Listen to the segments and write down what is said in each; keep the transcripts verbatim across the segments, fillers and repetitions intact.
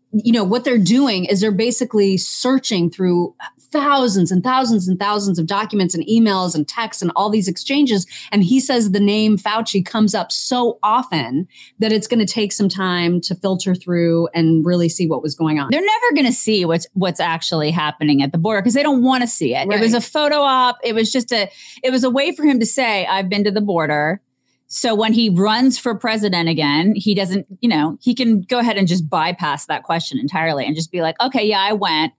you know, what they're doing is they're basically searching through thousands and thousands and thousands of documents and emails and texts and all these exchanges. And he says the name Fauci comes up so often that it's going to take some time to filter through and really see what was going on. They're never going to see what's what's actually happening at the border because they don't want to see it. Right. It was a photo op. It was just a, it was a way for him to say, I've been to the border. So when he runs for president again, he doesn't, you know, he can go ahead and just bypass that question entirely and just be like, okay, yeah, I went.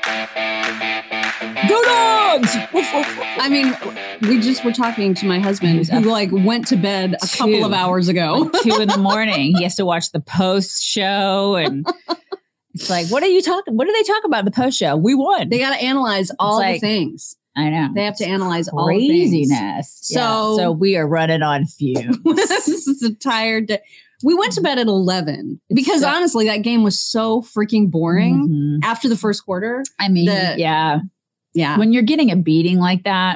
Go dogs! I mean, we just were talking to my husband who like went to bed a two, couple of hours ago. Like two in the morning. He has to watch the post show and it's like, what are you talking? What do they talk about the post show? We won. They got to analyze all like, the things. I know. They have to analyze all craziness. Things. So, yeah. so we are running on fumes. This is a tired day. We went to bed at eleven because so, honestly, that game was so freaking boring mm-hmm. after the first quarter. I mean, the, yeah. Yeah. When you're getting a beating like that.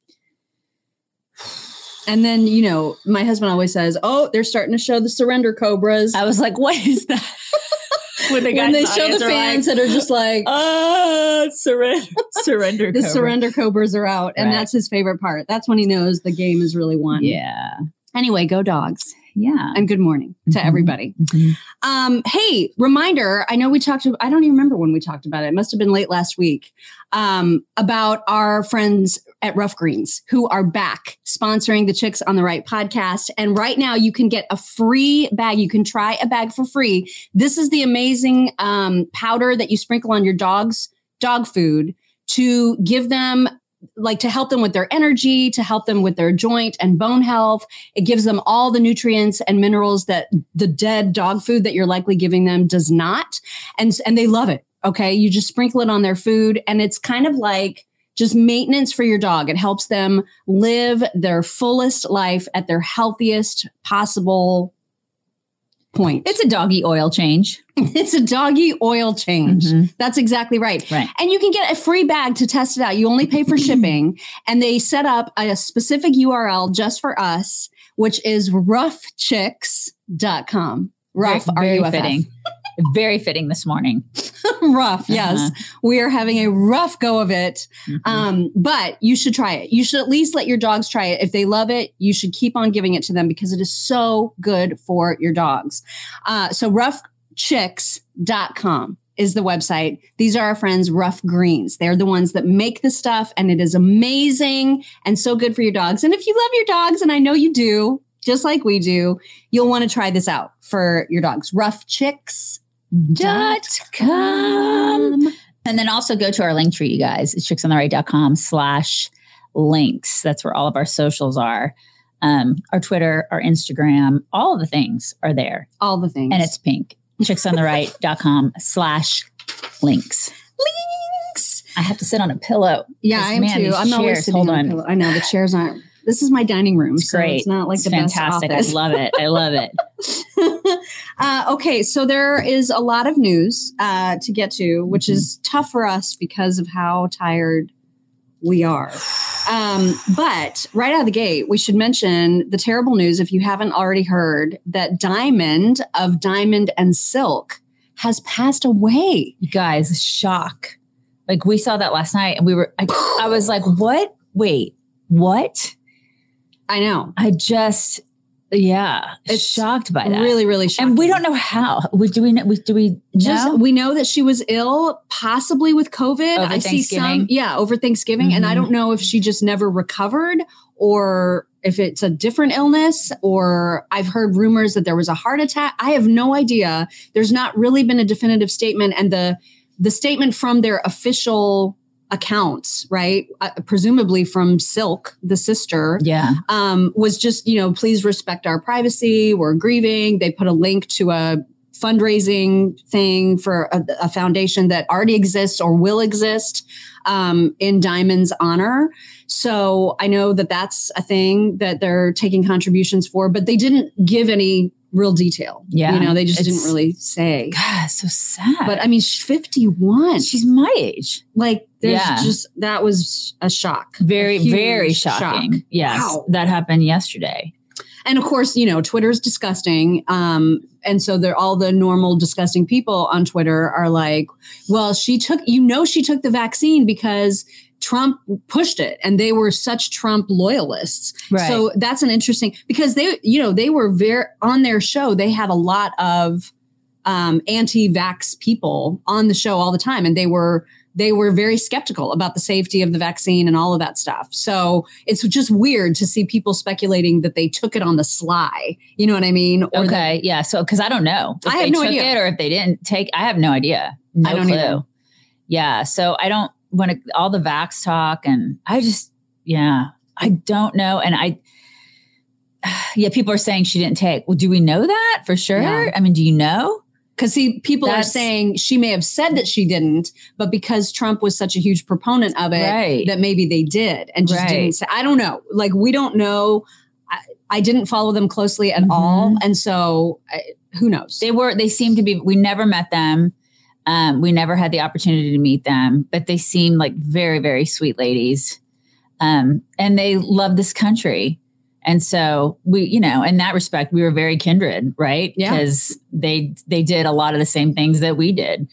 And then, you know, my husband always says, oh, they're starting to show the surrender cobras. I was like, what is that? When, the when they show the fans like, that are just like, oh, surrender, surrender. The cobra. surrender cobras are out. And right. that's his favorite part. That's when he knows the game is really won. Yeah. Anyway, go dogs. Yeah. And good morning to mm-hmm. everybody. Mm-hmm. Um, hey, reminder, I know we talked, to, I don't even remember when we talked about it. It must have been late last week, um, about our friends at Rough Greens who are back sponsoring the Chicks on the Right podcast. And right now you can get a free bag. You can try a bag for free. This is the amazing um, powder that you sprinkle on your dog's dog food to give them like to help them with their energy, to help them with their joint and bone health. It gives them all the nutrients and minerals that the dead dog food that you're likely giving them does not. And, and they love it. Okay. You just sprinkle it on their food and it's kind of like just maintenance for your dog. It helps them live their fullest life at their healthiest possible point. It's a doggy oil change. It's a doggy oil change. Mm-hmm. That's exactly right. Right. And you can get a free bag to test it out. You only pay for shipping. And they set up a specific U R L just for us, which is rough chicks dot com. Rough, very, very fitting. Very fitting this morning. Rough, yes. Uh-huh. We are having a rough go of it. Mm-hmm. Um, but you should try it. You should at least let your dogs try it. If they love it, you should keep on giving it to them because it is so good for your dogs. Uh, so rough chicks dot com is the website. These are our friends, Rough Greens. They're the ones that make the stuff and it is amazing and so good for your dogs. And if you love your dogs, and I know you do, just like we do, you'll want to try this out for your dogs. rough chicks dot com. And then also go to our link tree, you guys. It's chicks on the right dot com slash links. That's where all of our socials are. Um, our Twitter, our Instagram, all of the things are there. All the things. And it's pink. chicks on the right dot com slash links. Links. I have to sit on a pillow. Yeah, I am man, too. I'm chairs, always sitting on a pillow. I know the chairs aren't. This is my dining room. It's so great. It's not like it's the fantastic. best office. I love it. I love it. uh, okay, so there is a lot of news uh, to get to, which mm-hmm. is tough for us because of how tired we are. Um, but right out of the gate, we should mention the terrible news, if you haven't already heard, that Diamond of Diamond and Silk has passed away. You guys, shock. Like we saw that last night and we were, I, I was like, what? Wait, what? I know. I just, yeah, it's shocked by that. Really, really shocked. And we don't know how. We, do we know? We, do we know? Just, we know that she was ill, possibly with COVID. Over I see some, yeah, over Thanksgiving. Mm-hmm. And I don't know if she just never recovered or if it's a different illness, or I've heard rumors that there was a heart attack. I have no idea. There's not really been a definitive statement. And the the statement from their official accounts, right? Uh, presumably from Silk, the sister, yeah, um, was just, you know, please respect our privacy. We're grieving. They put a link to a fundraising thing for a, a foundation that already exists or will exist um, in Diamond's honor. So I know that that's a thing that they're taking contributions for, but they didn't give any real detail. Yeah. You know, they just it's, didn't really say. God, so sad. But I mean, she's fifty-one. She's my age. Like, there's yeah. just, that was a shock. Very, a very shocking. Shock. Yes. Wow. That happened yesterday. And of course, you know, Twitter is disgusting. Um, and so they're all the normal disgusting people on Twitter are like, well, she took, you know, she took the vaccine because Trump pushed it and they were such Trump loyalists. Right. So that's an interesting, because they, you know, they were very, on their show, they had a lot of um, anti-vax people on the show all the time. And they were, they were very skeptical about the safety of the vaccine and all of that stuff. So it's just weird to see people speculating that they took it on the sly. You know what I mean? Or okay. That, yeah. So, cause I don't know if I have they no took idea. it or if they didn't take, I have no idea. No I don't clue. either. Yeah. So I don't, when it, all the vax talk and I just, yeah, I don't know. And I, yeah, people are saying she didn't take. Well, do we know that for sure? Yeah. I mean, do you know? Because see, people That's, are saying she may have said that she didn't, but because Trump was such a huge proponent of it, right. that maybe they did and just right. didn't say, I don't know. Like, we don't know. I, I didn't follow them closely at mm-hmm. all. And so I, who knows? They were, they seem to be, we never met them. Um, we never had the opportunity to meet them, but they seem like very, very sweet ladies. Um, and they love this country. And so we, you know, in that respect, we were very kindred, right? Yeah. Because they, they did a lot of the same things that we did.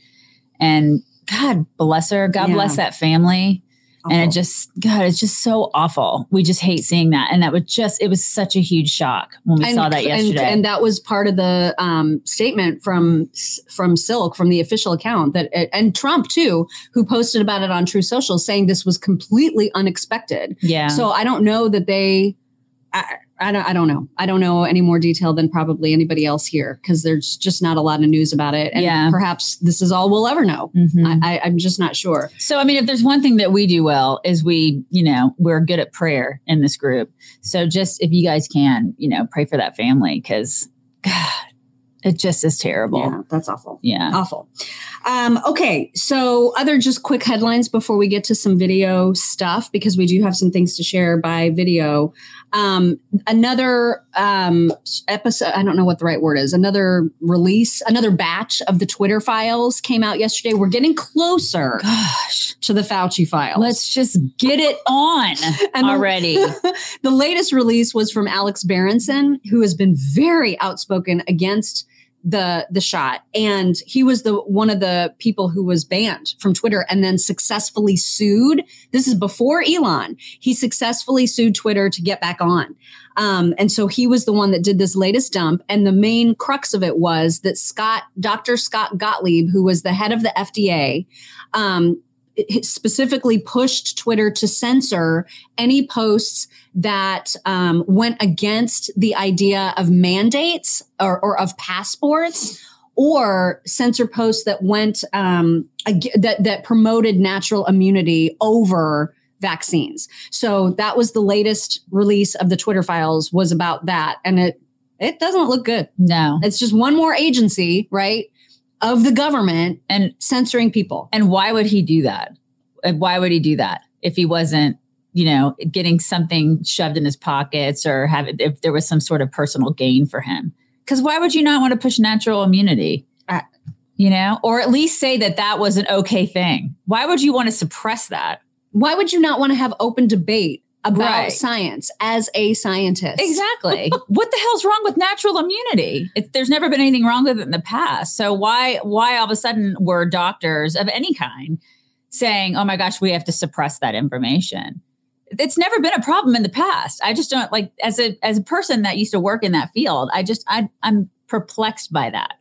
And God bless her. God yeah. bless that family. Awful. And it just, God, it's just so awful. We just hate seeing that. And that was just, it was such a huge shock when we and, saw that yesterday. And, and that was part of the um, statement from, from Silk, from the official account that, it, and Trump too, who posted about it on True Social saying this was completely unexpected. Yeah. So I don't know that they, I, I don't, I don't know. I don't know any more detail than probably anybody else here because there's just not a lot of news about it. And yeah. perhaps this is all we'll ever know. Mm-hmm. I, I, I'm just not sure. So, I mean, if there's one thing that we do well is we, you know, we're good at prayer in this group. So just if you guys can, you know, pray for that family because God, it just is terrible. Yeah, that's awful. Yeah. Awful. Um, okay. So other just quick headlines before we get to some video stuff, because we do have some things to share by video. Um, another um, episode, I don't know what the right word is, another release, another batch of the Twitter files came out yesterday. We're getting closer Gosh. to the Fauci files. Let's just get it on and already. The, the latest release was from Alex Berenson, who has been very outspoken against the the shot. And he was the one of the people who was banned from Twitter and then successfully sued. This is before Elon. He successfully sued Twitter to get back on. Um, and so he was the one that did this latest dump. And the main crux of it was that Scott, Doctor Scott Gottlieb, who was the head of the F D A, um, specifically pushed Twitter to censor any posts that um, went against the idea of mandates or, or of passports, or censor posts that went um, ag- that that promoted natural immunity over vaccines. So that was the latest release of the Twitter files, was about that, and it it doesn't look good. No, it's just one more agency, right, of the government and censoring people. And why would he do that? Why would he do that if he wasn't, you know, getting something shoved in his pockets or have it, if there was some sort of personal gain for him? Because why would you not want to push natural immunity? Uh, you know, or at least say that that was an okay thing. Why would you want to suppress that? Why would you not want to have open debate about right. science as a scientist? Exactly. What the hell's wrong with natural immunity? It, there's never been anything wrong with it in the past. So why, why all of a sudden were doctors of any kind saying, oh my gosh, we have to suppress that information? It's never been a problem in the past. I just don't like, as a, as a person that used to work in that field, I just, I, I'm perplexed by that.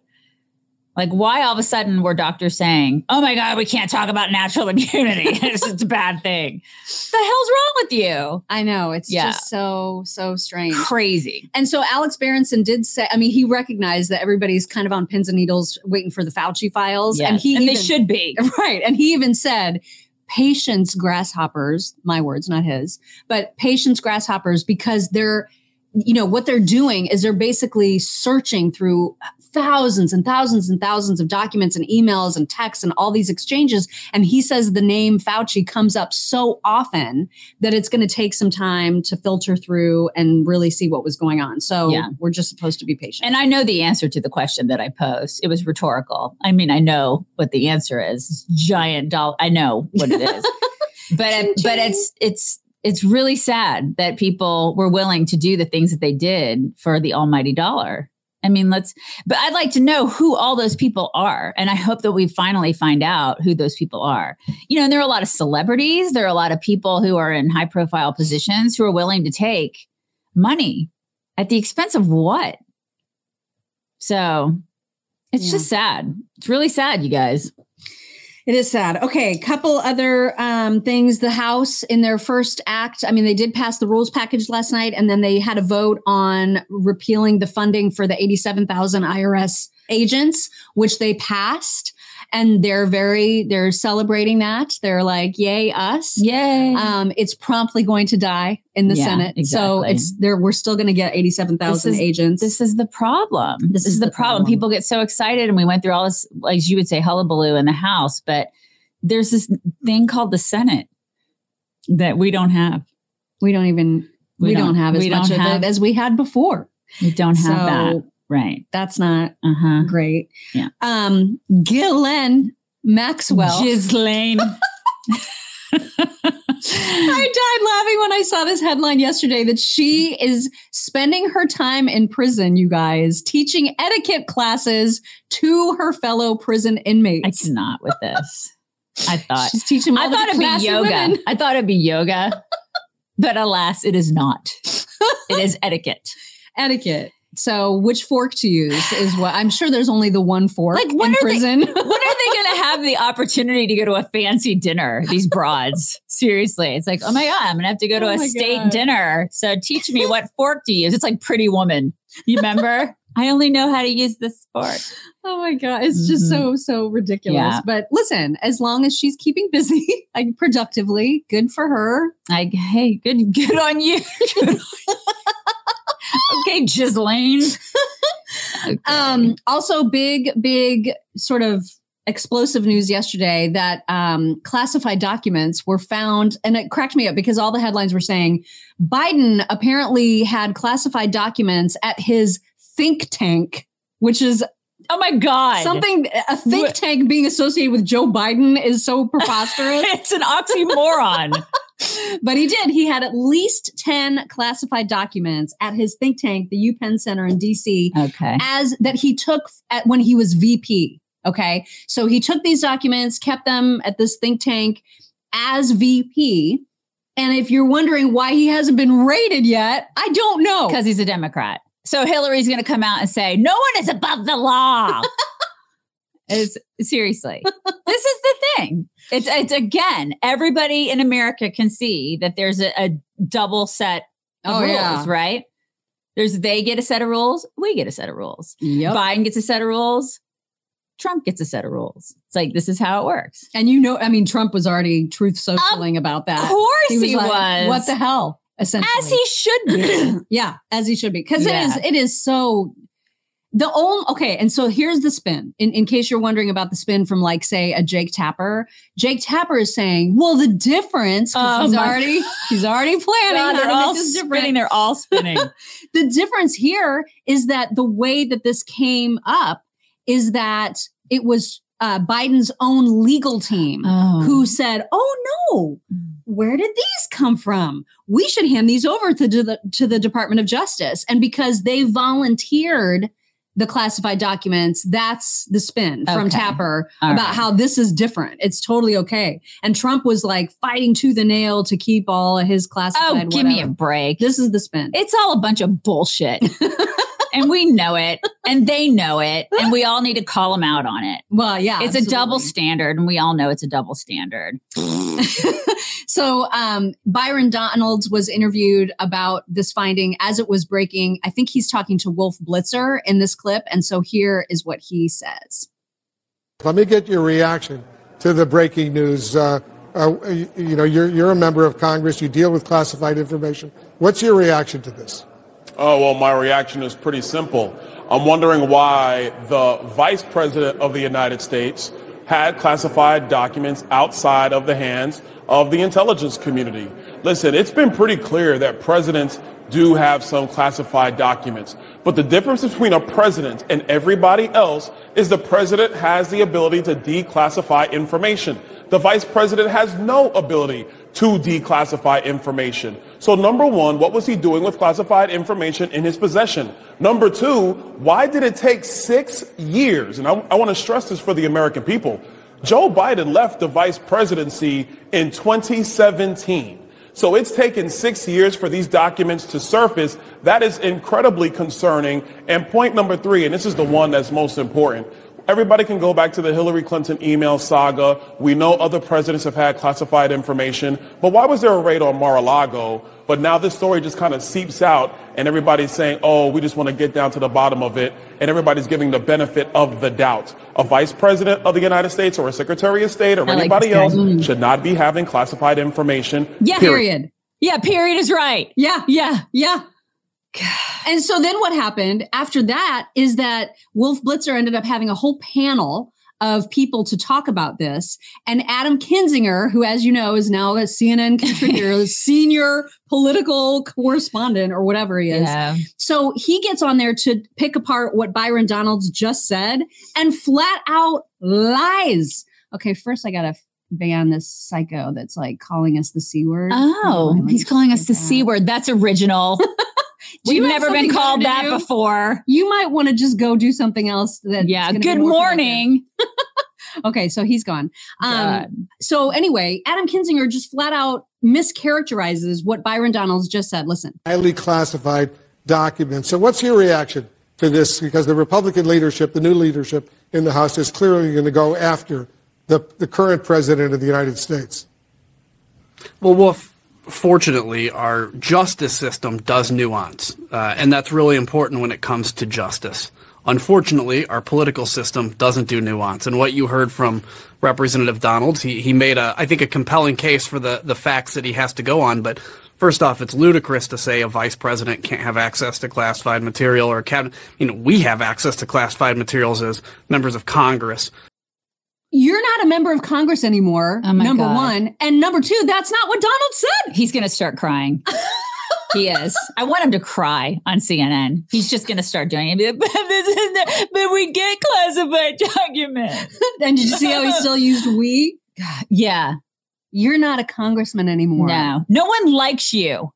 Like, why all of a sudden were doctors saying, oh my God, we can't talk about natural immunity. It's just a bad thing. What the hell's wrong with you? I know. It's yeah. just so, so strange. Crazy. And so Alex Berenson did say, I mean, he recognized that everybody's kind of on pins and needles waiting for the Fauci files. Yes. And he and even, they should be. Right. And he even said, patience grasshoppers, my words, not his, but patience grasshoppers, because they're, you know, what they're doing is they're basically searching through thousands and thousands and thousands of documents and emails and texts and all these exchanges. And he says the name Fauci comes up so often that it's going to take some time to filter through and really see what was going on. So yeah. we're just supposed to be patient. And I know the answer to the question that I posed. It was rhetorical. I mean, I know what the answer is. It's giant doll. I know what it is. but it, but it's it's it's really sad that people were willing to do the things that they did for the almighty dollar. I mean, let's, but I'd like to know who all those people are. And I hope that we finally find out who those people are. You know, and there are a lot of celebrities. There are a lot of people who are in high profile positions who are willing to take money at the expense of what? So it's yeah. just sad. It's really sad, you guys. It is sad. Okay, couple other um, things. The House, in their first act, I mean, they did pass the rules package last night, and then they had a vote on repealing the funding for the eighty-seven thousand I R S agents, which they passed. And they're very, they're celebrating that. They're like, yay, us. Yay. Um, it's promptly going to die in the yeah, Senate. Exactly. So it's there. We're still going to get eighty-seven thousand agents. This is the problem. This, this is, is the, the problem. problem. People get so excited, and we went through all this, like you would say, hullabaloo in the House. But there's this thing called the Senate that we don't have. We don't even, we, we don't, don't have as much of have, it as we had before. We don't have so, that. Right. That's not uh-huh. great. Yeah. Um, Ghislaine Maxwell. Ghislaine. I died laughing when I saw this headline yesterday that she is spending her time in prison, you guys, teaching etiquette classes to her fellow prison inmates. I cannot with this. I thought she's teaching. I thought it'd be yoga. Women. I thought it'd be yoga, but alas, it is not. It is etiquette. Etiquette. So which fork to use is what I'm sure there's only the one fork like, when in are prison. They, when are they going to have the opportunity to go to a fancy dinner? These broads. Seriously. It's like, oh my God, I'm going to have to go to oh a state God. dinner. So teach me what fork to use. It's like Pretty Woman. You remember? I only know how to use this fork. Oh my God. It's mm-hmm. just so, so ridiculous. Yeah. But listen, as long as she's keeping busy, like productively, good for her. Like, hey, good, good on you. Good on you. Okay, Ghislaine. Okay. Um, also, big, big sort of explosive news yesterday that um, classified documents were found. And it cracked me up because all the headlines were saying Biden apparently had classified documents at his think tank, which is oh my God. Something, a think what? tank being associated with Joe Biden is so preposterous. It's an oxymoron. But he did. He had at least ten classified documents at his think tank, the UPenn Center in D C, okay. as that he took at when he was V P. Okay. So he took these documents, kept them at this think tank as V P. And if you're wondering why he hasn't been raided yet, I don't know. Because he's a Democrat. So Hillary's going to come out and say, no one is above the law. It's, seriously, this is the thing. It's, it's again, everybody in America can see that there's a, a double set of oh, rules, yeah. right? There's they get a set of rules. We get a set of rules. Yep. Biden gets a set of rules. Trump gets a set of rules. It's like, this is how it works. And you know, I mean, Trump was already truth socialing of about that. Of course he was. He like, was. What the hell? Essentially. As he should be. Yeah, as he should be. Because yeah. it is, it is so the only, okay. And so here's the spin. In, in case you're wondering about the spin from like, say, a Jake Tapper. Jake Tapper is saying, well, the difference, oh, he's already, he's already planning. God, they're all spinning. They're all spinning. The difference here is that the way that this came up is that it was uh, Biden's own legal team oh. who said, oh no, where did these come from? We should hand these over to the, to the Department of Justice. And because they volunteered the classified documents, that's the spin from okay. Tapper All about right. how this is different. It's totally okay. And Trump was like fighting tooth and nail to keep all of his classified. Oh, give whatever. me a break. This is the spin. It's all a bunch of bullshit. And we know it, and they know it, and we all need to call them out on it. Well, yeah. It's absolutely. a double standard, and we all know it's a double standard. So um, Byron Donalds was interviewed about this finding as it was breaking. I think he's talking to Wolf Blitzer in this clip. And so here is what he says. Let me get your reaction to the breaking news. Uh, uh, you, you know, you're, you're a member of Congress. You deal with classified information. What's your reaction to this? Oh, well, my reaction is pretty simple. I'm wondering why the Vice President of the United States had classified documents outside of the hands of the intelligence community. Listen, it's been pretty clear that presidents do have some classified documents. But the difference between a president and everybody else is the president has the ability to declassify information. The vice president has no ability to declassify information. So number one, what was he doing with classified information in his possession? Number two, why did it take six years? And I, I want to stress this for the American people. Joe Biden left the vice presidency in twenty seventeen. So it's taken six years for these documents to surface. That is incredibly concerning. And point number three, and this is the one that's most important. Everybody can go back to the Hillary Clinton email saga. We know other presidents have had classified information. But why was there a raid on Mar-a-Lago? But now this story just kind of seeps out and everybody's saying, oh, we just want to get down to the bottom of it. And everybody's giving the benefit of the doubt. A vice president of the United States or a secretary of state or I anybody like else mm. should not be having classified information. Yeah, period. period. Yeah, period is right. Yeah, yeah, yeah. And so then what happened after that is that Wolf Blitzer ended up having a whole panel of people to talk about this. And Adam Kinzinger, who, as you know, is now a C N N contributor, senior political correspondent or whatever he is. Yeah. So he gets on there to pick apart what Byron Donalds just said and flat out lies. Okay, first I got to ban this psycho that's like calling us the C word. Oh, oh he's calling us the that. C word. That's original. We've never been called that do? before. You might want to just go do something else. That yeah. Good morning. Okay, so he's gone. Um, so anyway, Adam Kinzinger just flat out mischaracterizes what Byron Donalds just said. Listen. Highly classified documents. So what's your reaction to this? Because the Republican leadership, the new leadership in the House is clearly going to go after the, the current president of the United States. Well, Wolf, fortunately, our justice system does nuance, uh, and that's really important when it comes to justice. Unfortunately, our political system doesn't do nuance. And what you heard from Representative Donalds, he, he made, a, I think, a compelling case for the, the facts that he has to go on. But first off, it's ludicrous to say a vice president can't have access to classified material or a cabinet. You know, we have access to classified materials as members of Congress. You're not a member of Congress anymore, oh number God. one. And number two, that's not what Donald said. He's going to start crying. He is. I want him to cry on C N N. He's just going to start doing it. But, this is the, but we get classified documents. And did you see how he still used we? Yeah. You're not a congressman anymore. No. No one likes you.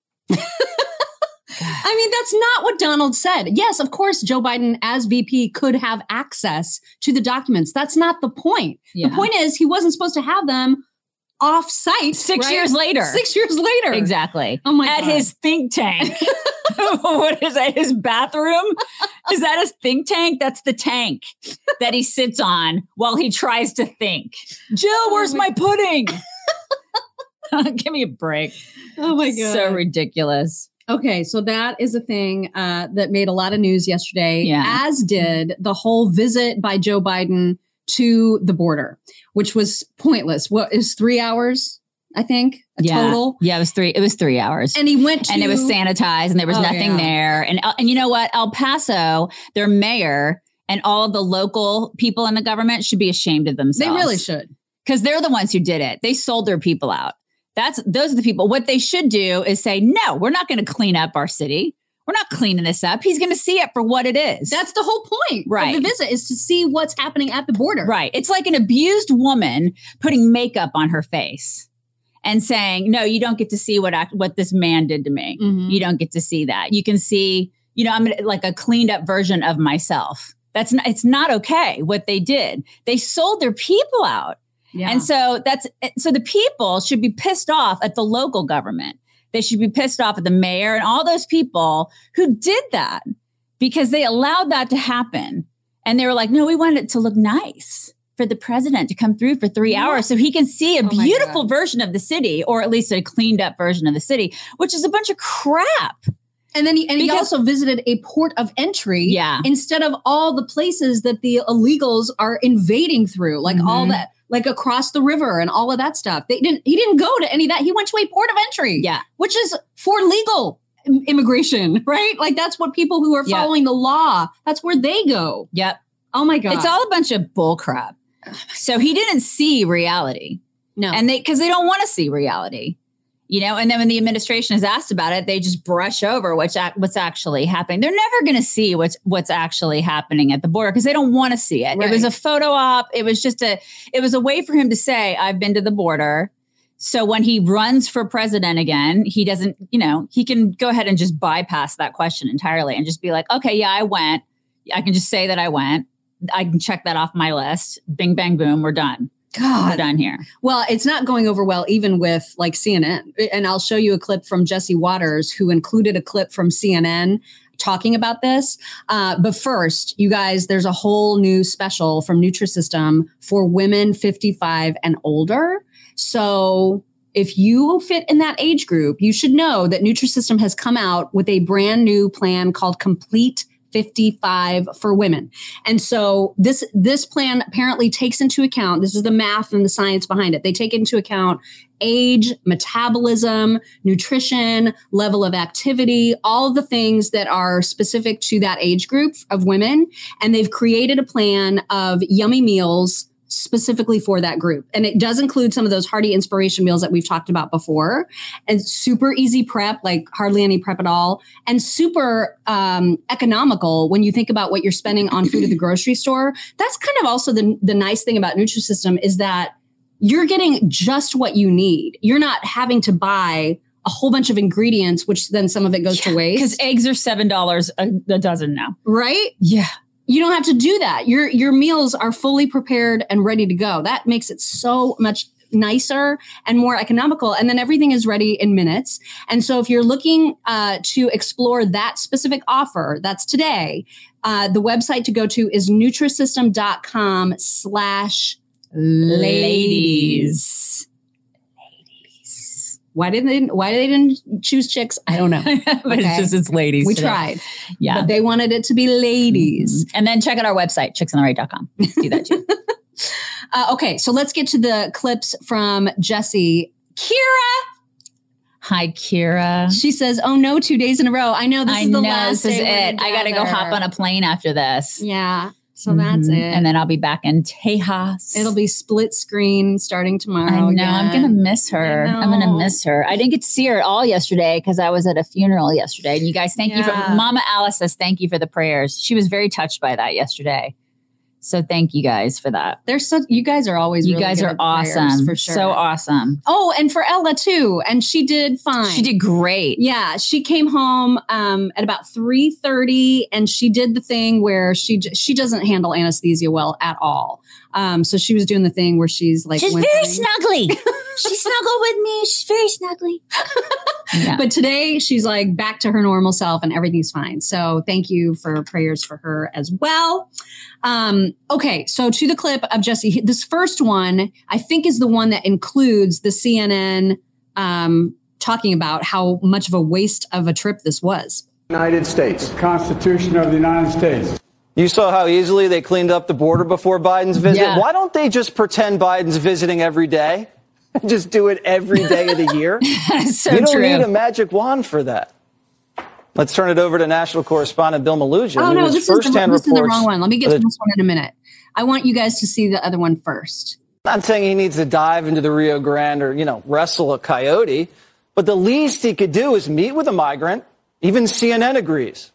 I mean, that's not what Donald said. Yes, of course, Joe Biden as V P could have access to the documents. That's not the point. Yeah. The point is he wasn't supposed to have them off site. Six right? years later. Six years later. Exactly. Oh my At God. his think tank. What is that? His bathroom? Is that his think tank? That's the tank that he sits on while he tries to think. Jill, where's oh my, my pudding? Give me a break. Oh my God. So ridiculous. Okay, so that is a thing uh, that made a lot of news yesterday, yeah. as did the whole visit by Joe Biden to the border, which was pointless. What is three hours? I think a yeah. total. Yeah, it was three. It was three hours, and he went to, and it was sanitized, and there was oh, nothing yeah. there. And and you know what? El Paso, their mayor, and all of the local people in the government should be ashamed of themselves. They really should, because they're the ones who did it. They sold their people out. That's those are the people. What they should do is say, no, we're not going to clean up our city. We're not cleaning this up. He's going to see it for what it is. That's the whole point right. of the visit, is to see what's happening at the border. Right. It's like an abused woman putting makeup on her face and saying, no, you don't get to see what I, what this man did to me. Mm-hmm. You don't get to see that. You can see, you know, I'm gonna, like a cleaned up version of myself. That's not, it's not okay what they did. They sold their people out. Yeah. And so that's, so the people should be pissed off at the local government. They should be pissed off at the mayor and all those people who did that, because they allowed that to happen. And they were like, no, we wanted it to look nice for the president to come through for three yeah. hours so he can see a oh beautiful version of the city, or at least a cleaned up version of the city, which is a bunch of crap. And then he, and he because, also visited a port of entry yeah. instead of all the places that the illegals are invading through, like mm-hmm. all that. Like across the river and all of that stuff. They didn't, he didn't go to any of that. He went to a port of entry, yeah, which is for legal immigration, right? Like that's what people who are yep. following the law, that's where they go. Yep. Oh my God. It's all a bunch of bull crap. So he didn't see reality. No. And they, cause they don't want to see reality, you know? And then when the administration is asked about it, they just brush over what's, what's actually happening. They're never going to see what's, what's actually happening at the border because they don't want to see it. Right. It was a photo op. It was just a, it was a way for him to say, I've been to the border. So when he runs for president again, he doesn't, you know, he can go ahead and just bypass that question entirely and just be like, okay, yeah, I went. I can just say that I went. I can check that off my list. Bing, bang, boom. We're done. God. We're done here. Well, it's not going over well, even with like C N N. And I'll show you a clip from Jesse Waters, who included a clip from C N N talking about this. Uh, but first, you guys, there's a whole new special from Nutrisystem for women fifty-five and older. So if you fit in that age group, you should know that Nutrisystem has come out with a brand new plan called Complete fifty-five for women. And so this, this plan apparently takes into account, this is the math and the science behind it. They take into account age, metabolism, nutrition, level of activity, all of the things that are specific to that age group of women. And they've created a plan of yummy meals specifically for that group. And it does include some of those hearty inspiration meals that we've talked about before, and super easy prep, like hardly any prep at all, and super um, economical when you think about what you're spending on food at the grocery store. That's kind of also the, the nice thing about Nutrisystem is that you're getting just what you need. You're not having to buy a whole bunch of ingredients, which then some of it goes yeah, to waste. Because eggs are seven dollars a, a dozen now. Right? Yeah. You don't have to do that. Your your meals are fully prepared and ready to go. That makes it so much nicer and more economical. And then everything is ready in minutes. And so if you're looking uh, to explore that specific offer, that's today, uh, the website to go to is Nutrisystem.com slash ladies. Why didn't they, why they didn't choose chicks? I don't know. But okay. It's just, it's ladies. We today. tried. Yeah. But they wanted it to be ladies. Mm-hmm. And then check out our website, chicks on the right dot com. Do that too. uh, okay. So let's get to the clips from Jesse. Kira. Hi, Kira. She says, oh no, two days in a row. I know this I is the know, last this is day it. I got to go hop on a plane after this. Yeah. So mm-hmm. that's it. And then I'll be back in Tejas. It'll be split screen starting tomorrow. I know. Again. I'm going to miss her. I'm going to miss her. I didn't get to see her at all yesterday because I was at a funeral yesterday. And you guys, thank yeah. you for, Mama Alice says, thank you for the prayers. She was very touched by that yesterday. So thank you guys for that. They're so, you guys are always, you really guys good are at awesome. For sure. So awesome. Oh, and for Ella too. And she did fine. She did great. Yeah. She came home um, at about three thirty and she did the thing where she, she doesn't handle anesthesia well at all. Um, so she was doing the thing where she's like, she's whimpering. very snuggly. She snuggled with me. She's very snuggly. Yeah. But today she's like back to her normal self and everything's fine. So thank you for prayers for her as well. Um, okay. So to the clip of Jesse, this first one, I think is the one that includes the C N N, um, talking about how much of a waste of a trip this was. United States. Constitution of the United States. You saw how easily they cleaned up the border before Biden's visit. Yeah. Why don't they just pretend Biden's visiting every day? Just do it every day of the year. So you don't true. need a magic wand for that. Let's turn it over to national correspondent Bill Malugin. Oh, no, this, is the, this is the wrong one. Let me get to the, this one in a minute. I want you guys to see the other one first. I'm not saying he needs to dive into the Rio Grande or, you know, wrestle a coyote, but the least he could do is meet with a migrant. Even C N N agrees.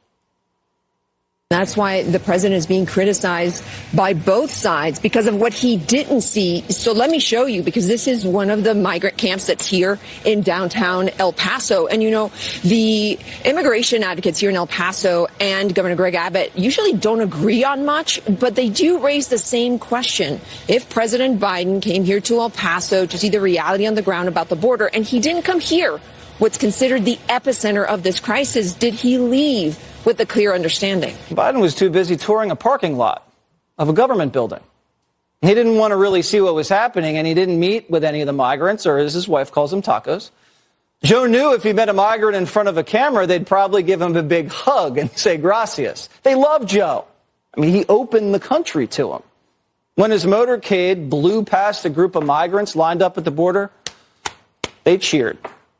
That's why the president is being criticized by both sides because of what he didn't see. So let me show you, because this is one of the migrant camps that's here in downtown El Paso. And, you know, the immigration advocates here in El Paso and Governor Greg Abbott usually don't agree on much, but they do raise the same question. If President Biden came here to El Paso to see the reality on the ground about the border, and he didn't come here, what's considered the epicenter of this crisis, did he leave with a clear understanding? Biden was too busy touring a parking lot of a government building. He didn't want to really see what was happening, and he didn't meet with any of the migrants, or as his wife calls them, tacos. Joe knew if he met a migrant in front of a camera, they'd probably give him a big hug and say gracias. They love Joe. I mean, he opened the country to him. When his motorcade blew past a group of migrants lined up at the border, they cheered.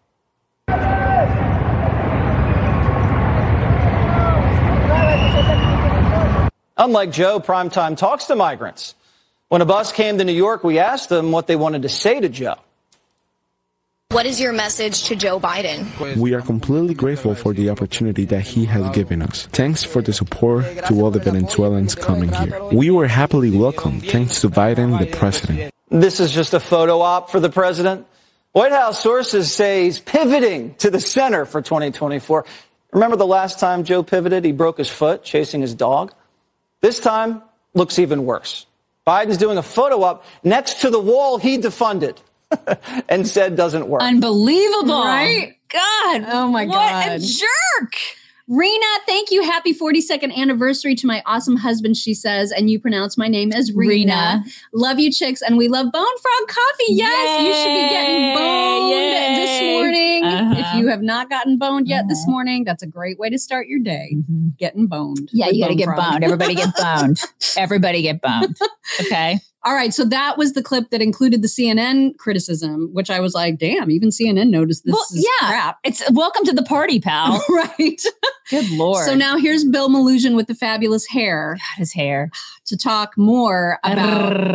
Unlike Joe, Primetime talks to migrants. When a bus came to New York, we asked them what they wanted to say to Joe. What is your message to Joe Biden? We are completely grateful for the opportunity that he has given us. Thanks for the support to all the Venezuelans coming here. We were happily welcomed thanks to Biden, the president. This is just a photo op for the president. White House sources say he's pivoting to the center for twenty twenty-four. Remember the last time Joe pivoted? He broke his foot chasing his dog. This time looks even worse. Biden's doing a photo op next to the wall he defunded and said doesn't work. Unbelievable. Right? God. Oh, my what God. What a jerk. Rena, thank you. Happy forty-second anniversary to my awesome husband, she says, and you pronounce my name as Rena. Rena. Love you, chicks, and we love Bone Frog Coffee. Yes, Yay. you should be getting boned Yay. this morning. Uh-huh. If you have not gotten boned yet Uh-huh. this morning, that's a great way to start your day. Mm-hmm. Getting boned. Yeah, with you got to Bone get Frog. boned. Everybody get boned. Everybody get boned. Okay. All right, so that was the clip that included the C N N criticism, which I was like, damn, even C N N noticed this well, is yeah. crap. It's welcome to the party, pal. Right. Good Lord. So now here's Bill Mallusion with the fabulous hair God, his hair. to talk more about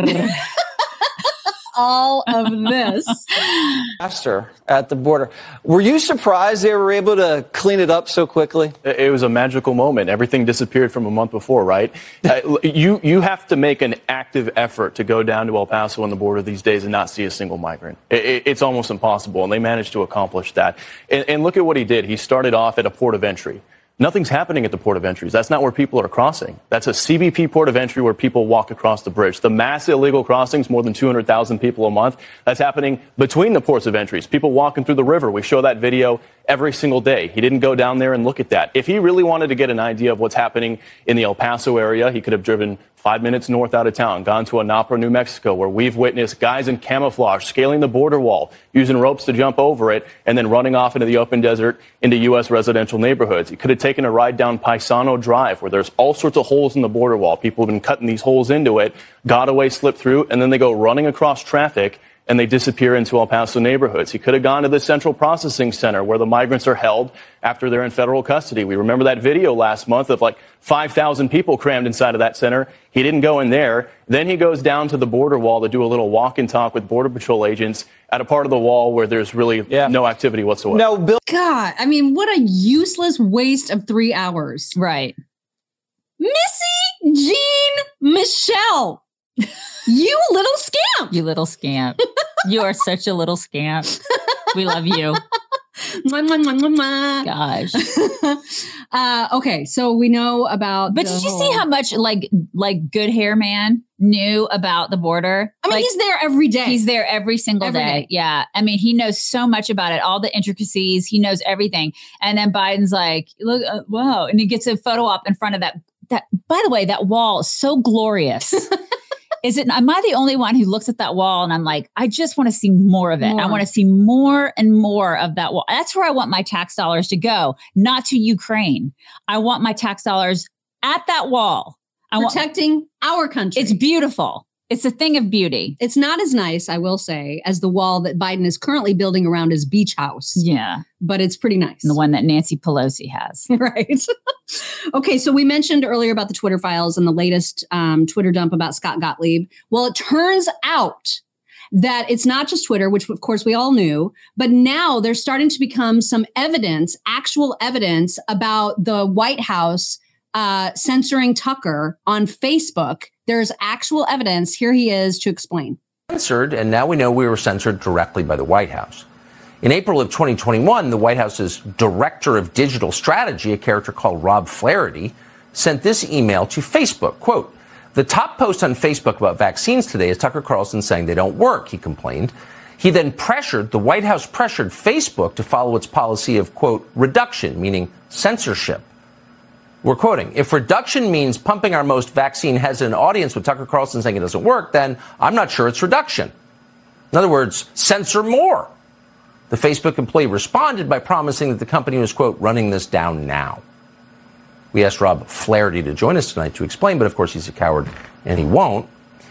all of this. Faster at the border. Were you surprised they were able to clean it up so quickly? It was a magical moment. Everything disappeared from a month before, right? uh, you you have to make an active effort to go down to El Paso on the border these days and not see a single migrant. It, it, it's almost impossible, and they managed to accomplish that. And, and look at what he did. He started off at a port of entry. Nothing's happening at the port of entries. That's not where people are crossing. That's a C B P port of entry where people walk across the bridge. The mass illegal crossings, more than two hundred thousand people a month, that's happening between the ports of entries. People walking through the river. We show that video every single day. He didn't go down there and look at that. If he really wanted to get an idea of what's happening in the El Paso area, he could have driven five minutes north out of town, gone to Anapra, New Mexico, where we've witnessed guys in camouflage scaling the border wall, using ropes to jump over it, and then running off into the open desert into U S residential neighborhoods. He could have taken a ride down Paisano Drive, where there's all sorts of holes in the border wall. People have been cutting these holes into it, got away, slipped through, and then they go running across traffic, and they disappear into El Paso neighborhoods. He could have gone to the Central Processing Center where the migrants are held after they're in federal custody. We remember that video last month of like five thousand people crammed inside of that center. He didn't go in there. Then he goes down to the border wall to do a little walk and talk with Border Patrol agents at a part of the wall where there's really yeah. no activity whatsoever. No, Bill. God, I mean, what a useless waste of three hours. Right. Missy Jean Michelle. You little scamp. You little scamp. You are such a little scamp. We love you. Mwah, mwah, mwah, mwah, mwah. Gosh. uh, okay, so we know about. But did you whole... see how much like like good hair man knew about the border? I mean, like, he's there every day. He's there every single every day. day. Yeah. I mean, he knows so much about it, all the intricacies. He knows everything. And then Biden's like, look, uh, wow. And he gets a photo op in front of that. That, by the way, that wall is so glorious. Is it? Am I the only one who looks at that wall and I'm like, I just want to see more of it. More. I want to see more and more of that wall. That's where I want my tax dollars to go, not to Ukraine. I want my tax dollars at that wall. I Protecting want, our country. It's beautiful. It's a thing of beauty. It's not as nice, I will say, as the wall that Biden is currently building around his beach house. Yeah. But it's pretty nice. And the one that Nancy Pelosi has. Right. Okay, so we mentioned earlier about the Twitter files and the latest um, Twitter dump about Scott Gottlieb. Well, it turns out that it's not just Twitter, which of course we all knew, but now there's starting to become some evidence, actual evidence about the White House uh, censoring Tucker on Facebook. There's actual evidence. Here he is to explain. Censored, and now we know we were censored directly by the White House. In April of twenty twenty-one, the White House's director of digital strategy, a character called Rob Flaherty, sent this email to Facebook. Quote, the top post on Facebook about vaccines today is Tucker Carlson saying they don't work, he complained. He then pressured, the White House pressured Facebook to follow its policy of, quote, reduction, meaning censorship. We're quoting, if reduction means pumping our most vaccine hesitant audience with Tucker Carlson saying it doesn't work, then I'm not sure it's reduction. In other words, censor more. The Facebook employee responded by promising that the company was, quote, running this down now. We asked Rob Flaherty to join us tonight to explain, but of course he's a coward and he won't.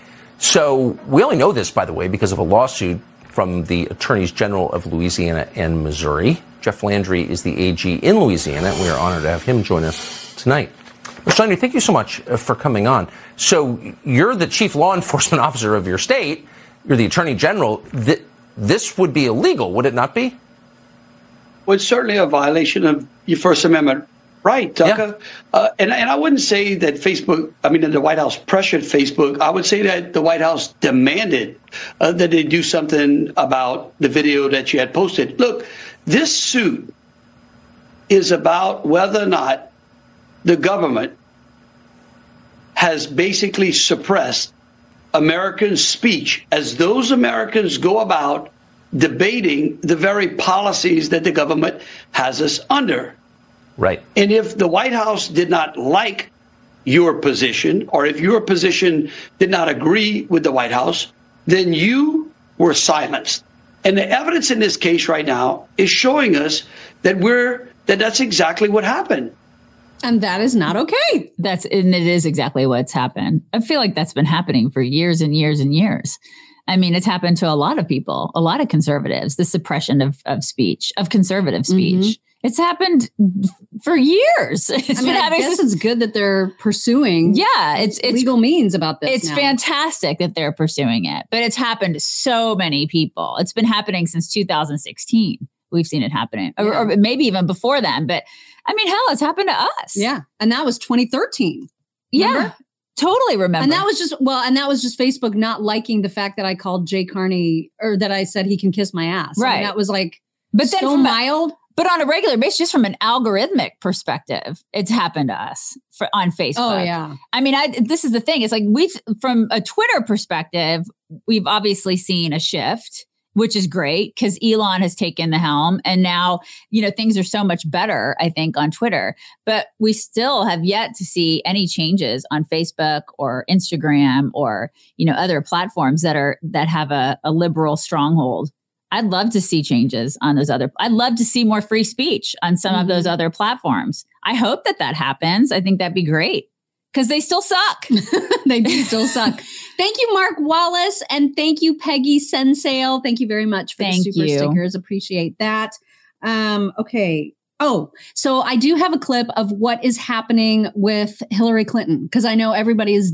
So we only know this, by the way, because of a lawsuit from the attorneys general of Louisiana and Missouri. Jeff Landry is the A G in Louisiana, and we are honored to have him join us tonight. Mister Landry, thank you so much for coming on. So you're the chief law enforcement officer of your state. You're the attorney general. Th- this would be illegal, would it not be? Well, it's certainly a violation of your First Amendment right, Tucker. Yeah. Uh, and, and I wouldn't say that Facebook, I mean, the White House pressured Facebook. I would say that the White House demanded uh, that they do something about the video that you had posted. Look, this suit is about whether or not the government has basically suppressed American speech as those Americans go about debating the very policies that the government has us under. Right. And if the White House did not like your position, or if your position did not agree with the White House, then you were silenced. And the evidence in this case right now is showing us that we're that that's exactly what happened. And that is not okay. That's and it is exactly what's happened. I feel like that's been happening for years and years and years. I mean, it's happened to a lot of people, a lot of conservatives, the suppression of, of speech, of conservative speech. Mm-hmm. It's happened for years. It's I mean, I guess it's good that they're pursuing yeah, it's, it's legal means about this. It's now. fantastic that they're pursuing it, but it's happened to so many people. It's been happening since two thousand sixteen. We've seen it happening, yeah. or, or maybe even before then. But I mean, hell, it's happened to us. Yeah. And that was twenty thirteen. Remember? Yeah. Totally remember. And that was just, well, and that was just Facebook not liking the fact that I called Jay Carney, or that I said he can kiss my ass. Right. I mean, that was like, but so then from mild. A, but on a regular basis, just from an algorithmic perspective, it's happened to us for, on Facebook. Oh, yeah. I mean, I, this is the thing. It's like we've, from a Twitter perspective, we've obviously seen a shift, which is great because Elon has taken the helm and now, you know, things are so much better, I think, on Twitter. But we still have yet to see any changes on Facebook or Instagram or, you know, other platforms that are that have a, a liberal stronghold. I'd love to see changes on those other. I'd love to see more free speech on some mm-hmm. of those other platforms. I hope that that happens. I think that'd be great. Because they still suck. They do still suck. Thank you, Mark Wallace. And thank you, Peggy Sensale. Thank you very much for thank the super you. stickers. Appreciate that. Um, okay. Oh, so I do have a clip of what is happening with Hillary Clinton, because I know everybody is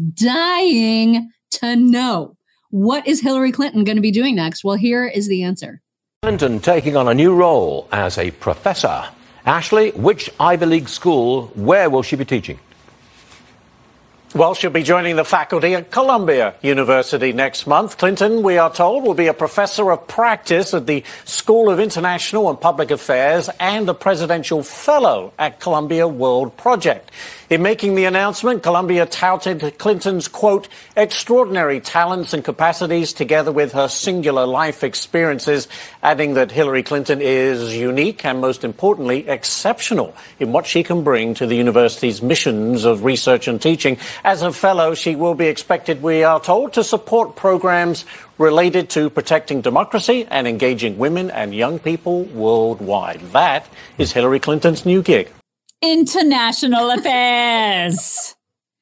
dying to know. What is Hillary Clinton going to be doing next? Well, here is the answer. Clinton taking on a new role as a professor. Ashley, which Ivy League school, where will she be teaching? Well, she'll be joining the faculty at Columbia University next month. Clinton, we are told, will be a professor of practice at the School of International and Public Affairs and a presidential fellow at Columbia World Project. In making the announcement, Columbia touted Clinton's, quote, extraordinary talents and capacities together with her singular life experiences, adding that Hillary Clinton is unique and, most importantly, exceptional in what she can bring to the university's missions of research and teaching. As a fellow, she will be expected, we are told, to support programs related to protecting democracy and engaging women and young people worldwide. That is Hillary Clinton's new gig. International affairs.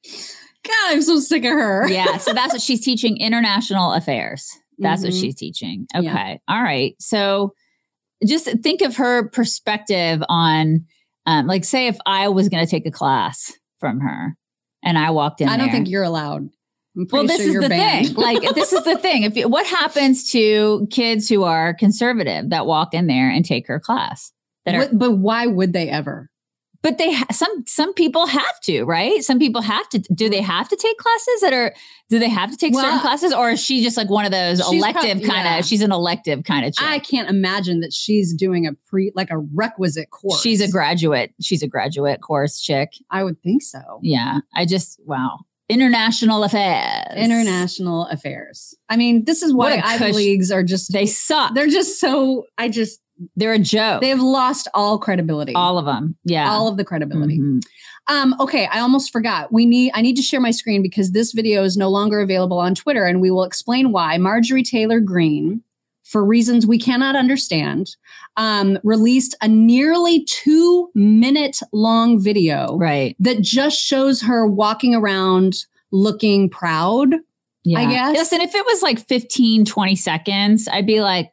God, I'm so sick of her. Yeah, so that's what she's teaching, international affairs. That's mm-hmm. what she's teaching. Okay. Yeah. All right. So just think of her perspective on, um, like, say if I was going to take a class from her and I walked in I don't there, think you're allowed. Well, this sure is you're the banned. thing. Like, this is the thing. If you, what happens to kids who are conservative that walk in there and take her class? That what, are, but why would they ever? But they ha- some some people have to, right? Some people have to. Do they have to take classes that are? Do they have to take well, certain classes, or is she just like one of those elective pro- kind of? Yeah. She's an elective kind of chick. I can't imagine that she's doing a pre like a requisite course. She's a graduate. She's a graduate course chick. I would think so. Yeah. I just wow. International affairs. International affairs. I mean, this is why Ivy cush- Leagues are just they suck. They're just so. I just. They're a joke. They've lost all credibility. All of them. Yeah. All of the credibility. Mm-hmm. Um, okay. I almost forgot. We need, I need to share my screen because this video is no longer available on Twitter, and we will explain why. Marjorie Taylor Greene, for reasons we cannot understand, um, released a nearly two minute long video right. that just shows her walking around looking proud. Yeah. I guess. Listen, if it was like fifteen, twenty seconds, I'd be like,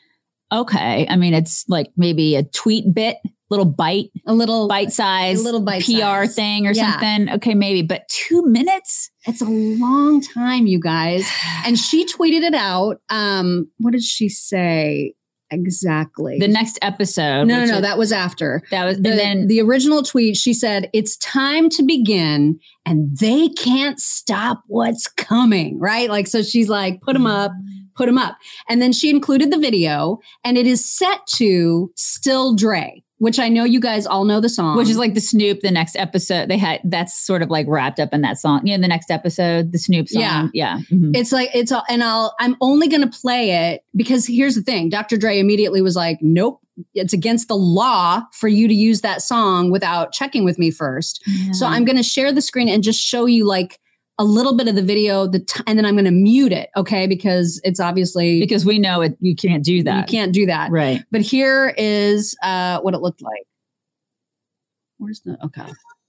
okay. I mean, it's like maybe a tweet bit, little bite, a little bite size, a little bite P R size. thing or yeah. something. Okay, maybe, but two minutes? It's a long time, you guys. And she tweeted it out. Um, what did she say exactly? The next episode. No, no, no, is, that was after. That was, the, and then the original tweet, she said, it's time to begin and they can't stop what's coming, right? Like, so she's like, put them up. put them up. And then she included the video, and it is set to Still Dre, which I know you guys all know the song. Which is like the Snoop, the next episode. They had, that's sort of like wrapped up in that song. You know, the next episode, the Snoop song. Yeah. Yeah. Mm-hmm. It's like, it's all, and I'll, I'm only going to play it because here's the thing. Doctor Dre immediately was like, nope, it's against the law for you to use that song without checking with me first. Yeah. So I'm going to share the screen and just show you like a little bit of the video, the t- and then I'm going to mute it. Okay. Because it's obviously, because we know it, you can't do that. You can't do that. Right. But here is uh, what it looked like. Where's the, okay.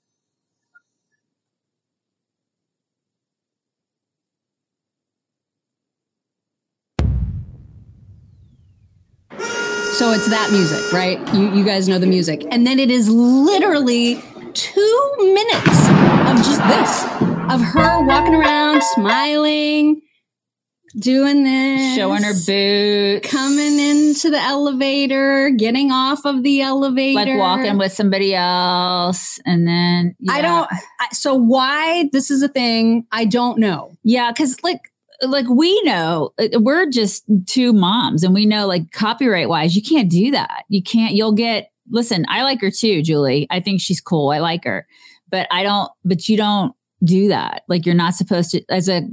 So it's that music, right? You you guys know the music. And then it is literally two minutes of just this, of her walking around, smiling, doing this. Showing her boots. Coming into the elevator, getting off of the elevator. Like walking with somebody else. And then. Yeah. I don't. I, so why this is a thing, I don't know. Yeah, because like. Like we know, we're just two moms and we know like copyright wise, you can't do that. You can't, you'll get, listen, I like her too, Julie. I think she's cool. I like her, but I don't, but you don't do that. Like you're not supposed to, as a,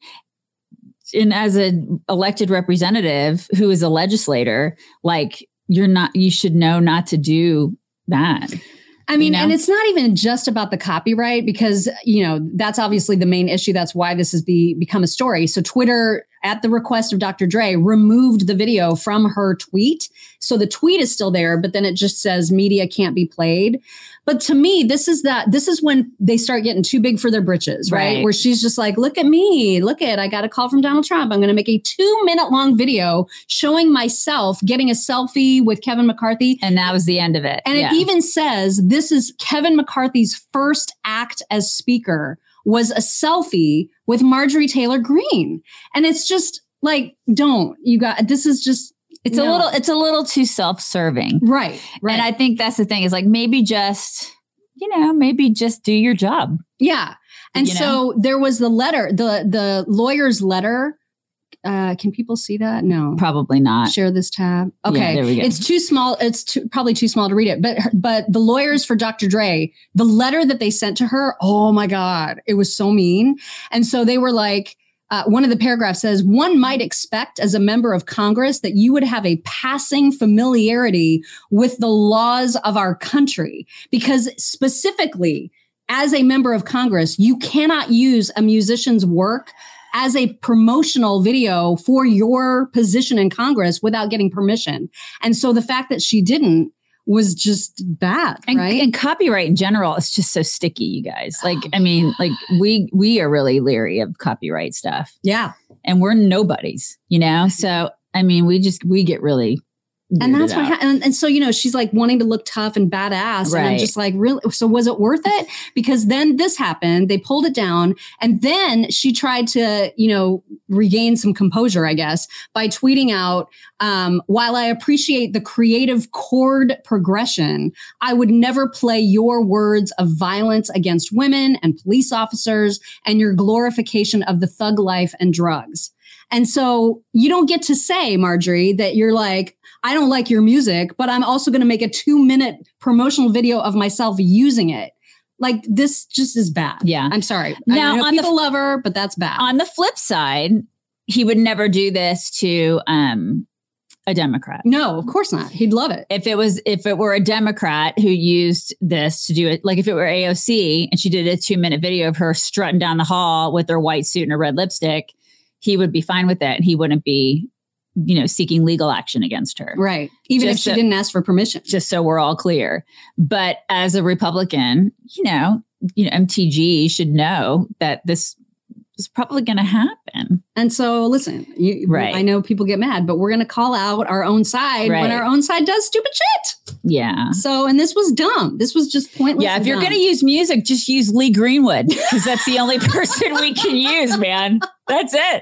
and as an elected representative who is a legislator, like you're not, you should know not to do that. I mean, you know? And it's not even just about the copyright because, you know, that's obviously the main issue. That's why this has be, become a story. So Twitter, at the request of Doctor Dre, removed the video from her tweet. So the tweet is still there, but then it just says media can't be played. But to me, this is that, this is when they start getting too big for their britches, right? Right. Where she's just like, look at me, look at, I got a call from Donald Trump. I'm going to make a two minute long video showing myself getting a selfie with Kevin McCarthy. And that was the end of it. And yeah. It even says this is Kevin McCarthy's first act as speaker was a selfie with Marjorie Taylor Greene. And it's just like, don't, you got, this is just, It's no. a little, it's a little too self-serving. Right, right. And I think that's the thing is like, maybe just, you know, maybe just do your job. Yeah. And you so know? there was the letter, the, the lawyer's letter. Uh, can people see that? No, probably not. Share this tab. Okay. Yeah, there we go. It's too small. It's too, probably too small to read it, but, but the lawyers for Doctor Dre, the letter that they sent to her, oh my God, it was so mean. And so they were like, Uh, one of the paragraphs says, one might expect as a member of Congress that you would have a passing familiarity with the laws of our country, because specifically as a member of Congress, you cannot use a musician's work as a promotional video for your position in Congress without getting permission. And so the fact that she didn't was just bad, and, right? And copyright in general is just so sticky, you guys. Like, I mean, like we we are really leery of copyright stuff. Yeah. And we're nobodies, you know? So, I mean, we just, we get really And that's what, ha- and, and so, you know, she's like wanting to look tough and badass. Right. And I'm just like, really? So was it worth it? Because then this happened, they pulled it down. And then she tried to, you know, regain some composure, I guess, by tweeting out, um, while I appreciate the creative chord progression, I would never play your words of violence against women and police officers and your glorification of the thug life and drugs. And so you don't get to say, Marjorie, that you're like, I don't like your music, but I'm also going to make a two minute promotional video of myself using it. Like, this just is bad. Yeah. I'm sorry. Now, I know on people the, love her, but that's bad. On the flip side, he would never do this to um, a Democrat. No, of course not. He'd love it. If it was, if it were a Democrat who used this to do it, like if it were A O C and she did a two minute video of her strutting down the hall with her white suit and her red lipstick, he would be fine with that. And he wouldn't be, you know, seeking legal action against her. Right. Even just if she so, didn't ask for permission. Just so we're all clear. But as a Republican, you know, you know, M T G should know that this is probably going to happen. And so listen, you, right. I know people get mad, but we're going to call out our own side right. when our own side does stupid shit. Yeah. So, and this was dumb. This was just pointless. Yeah. If you're going to use music, just use Lee Greenwood, because that's the only person we can use, man. That's it.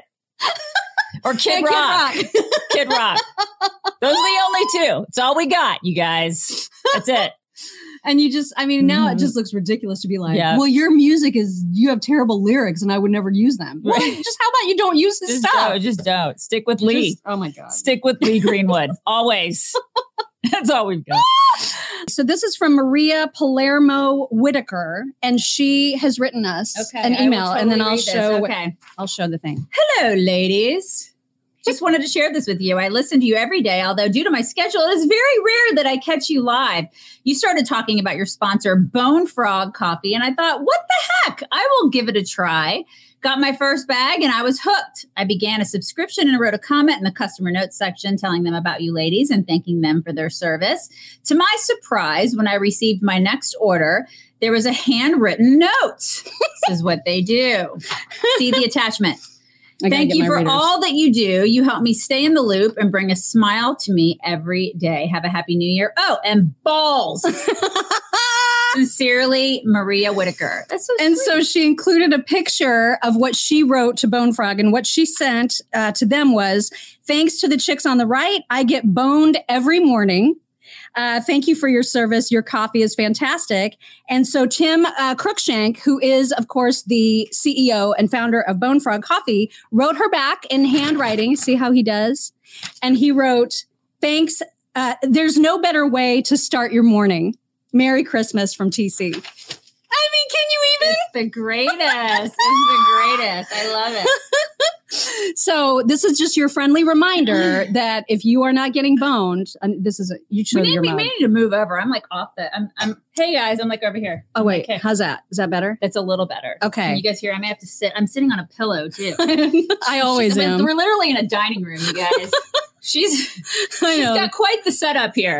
Or Kid yeah, Rock. Kid Rock. Kid Rock. Those are the only two. It's all we got, you guys. That's it. And you just, I mean, now Mm-hmm. it just looks ridiculous to be like, Yeah. well, your music is, you have terrible lyrics and I would never use them. Well, Right. just how about you don't use his Just stuff? don't, just don't. Stick with Lee. Just- oh my God. Stick with Lee Greenwood. Always. That's all we've got. So this is from Maria Palermo Whitaker, and she has written us Okay, an I will email, and then totally I'll read this. show. Okay. I'll show the thing. Hello, ladies. Just wanted to share this with you. I listen to you every day, although due to my schedule, it is very rare that I catch you live. You started talking about your sponsor, Bone Frog Coffee, and I thought, what the heck? I will give it a try. Got my first bag and I was hooked. I began a subscription and wrote a comment in the customer notes section telling them about you ladies and thanking them for their service. To my surprise, when I received my next order, there was a handwritten note. This is what they do. See the attachment. I gotta Thank get you my for readers. all that you do. You help me stay in the loop and bring a smile to me every day. Have a happy new year. Oh, and balls. Sincerely, Maria Whitaker. That's so And sweet. so she included a picture of what she wrote to Bone Frog, and what she sent uh, to them was, thanks to the chicks on the right, I get boned every morning. Uh, thank you for your service. Your coffee is fantastic. And so Tim uh, Cruikshank, who is, of course, the C E O and founder of Bone Frog Coffee, wrote her back in handwriting. See how he does? And he wrote, thanks. Uh, there's no better way to start your morning. Merry Christmas from T C. I mean, can you even? It's the greatest. It's the greatest. I love it. So this is just your friendly reminder that if you are not getting boned, and this is a, you show We need, your we mug. may need to move over. I'm like off the. I'm. I'm. Hey guys, I'm like over here. Oh wait, Okay. how's that? Is that better? That's a little better. Okay. Can you guys hear? I may have to sit. I'm sitting on a pillow too. I always We're- am. We're literally in a dining room, you guys. She's. I She's know. got quite the setup here.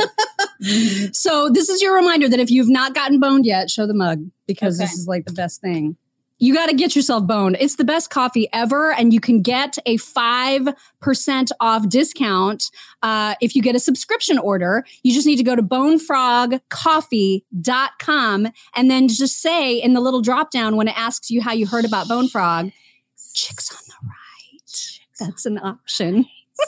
So this is your reminder that if you've not gotten boned yet, show the mug, because Okay. this is like the best thing. You got to get yourself boned. It's the best coffee ever, and you can get a five percent off discount uh, if you get a subscription order. You just need to go to bone frog coffee dot com and then just say in the little drop down when it asks you how you heard about Bone Frog, chicks on the right. That's an option.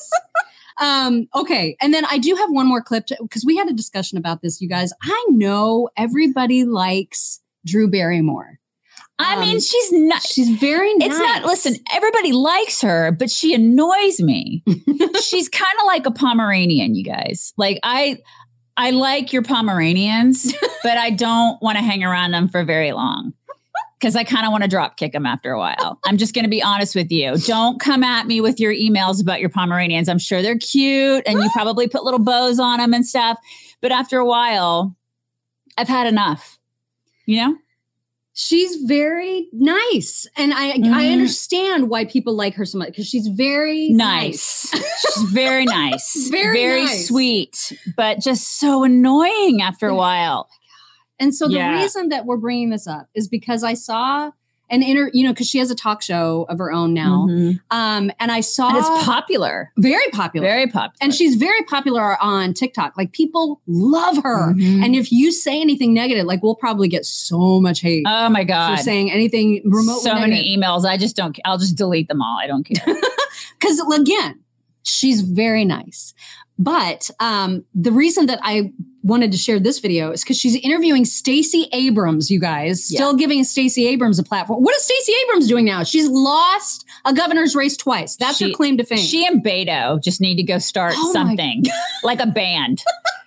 Um, okay. And then I do have one more clip because we had a discussion about this, you guys. I know everybody likes Drew Barrymore. I Um, mean, she's not. She's very nice. It's not. Listen, everybody likes her, but she annoys me. She's kind of like a Pomeranian, you guys. Like I, I like your Pomeranians, but I don't want to hang around them for very long. Because I kind of want to drop kick them after a while. I'm just going to be honest with you. Don't come at me with your emails about your Pomeranians. I'm sure they're cute and you probably put little bows on them and stuff. But after a while, I've had enough. You know? She's very nice. And I Mhm. I understand why people like her so much because she's very Nice. She's very nice. Very nice. sweet, but just so annoying after a while. And so the Yeah. reason that we're bringing this up is because I saw an inter, you know, because she has a talk show of her own now. Mhm. Um, and I saw And it's popular. very popular. Very popular. And she's very popular on TikTok. Like people love her. Mhm. And if you say anything negative, like we'll probably get so much hate Oh my God. for saying anything remotely so negative. many emails. I just don't, I'll just delete them all. I don't care. Because again, she's very nice. But um, the reason that I wanted to share this video is because she's interviewing Stacey Abrams, you guys. Still giving Stacey Abrams a platform. What is Stacey Abrams doing now? She's lost a governor's race twice. That's her She- claim to fame. She and Beto just need to go start Oh my something like a band.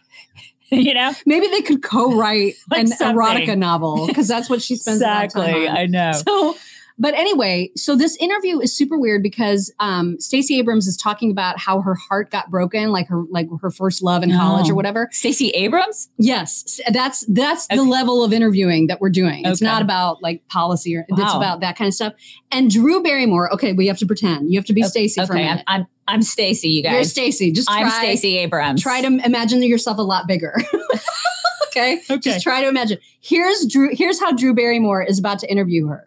You know? Maybe they could co-write Like an something. erotica novel because that's what she spends a lot of time on. I know. So, but anyway, so this interview is super weird because um, Stacey Abrams is talking about how her heart got broken, like her like her first love in college Oh. or whatever. Stacey Abrams? Yes, that's that's the level of interviewing that we're doing. It's Okay. not about like policy or it's Wow. about that kind of stuff. And Drew Barrymore. Okay, we have to pretend. You have to be Stacey for a Okay, I'm minute. I'm, I'm Stacey, you guys. You're Stacey. Just I'm try, Stacey Abrams. Try to imagine yourself a lot bigger. okay? Okay. Just try to imagine. Here's Drew. Here's how Drew Barrymore is about to interview her.